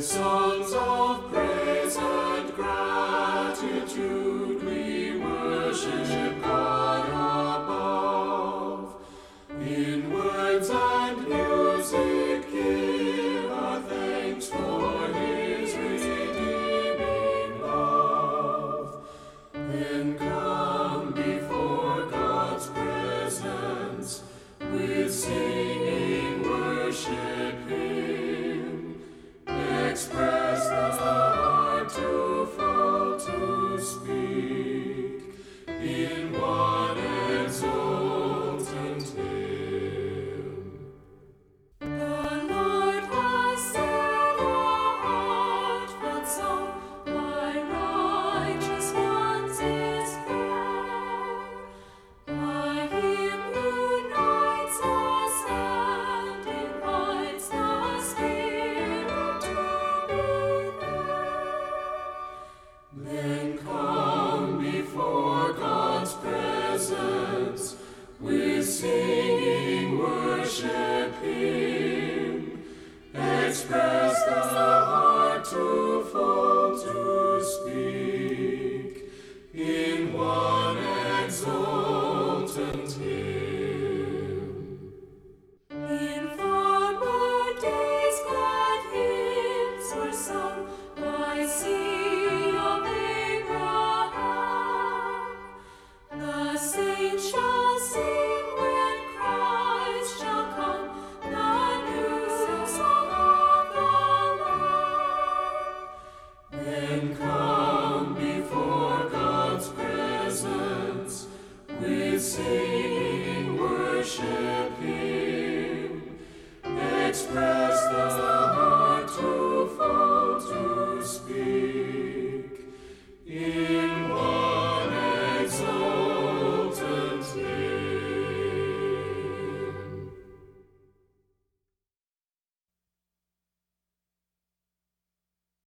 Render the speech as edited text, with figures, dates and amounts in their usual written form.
Songs of praise and gratitude we worship God above. In words and music give our thanks for His redeeming love. Then come before God's presence with singing, worship Him. Express the heart too full to speak in one exultant hymn. The Lord has said a heartfelt song, my righteous ones is fair. A hymn unites us and invites the Spirit to be there. Then come before God's presence with singing, worship Him. Express the heart too full to speak in one exultant hymn. In former days glad hymns were sung by sea of Abraham. The saints shall sing when Christ shall come, the new song of the Lamb. Then come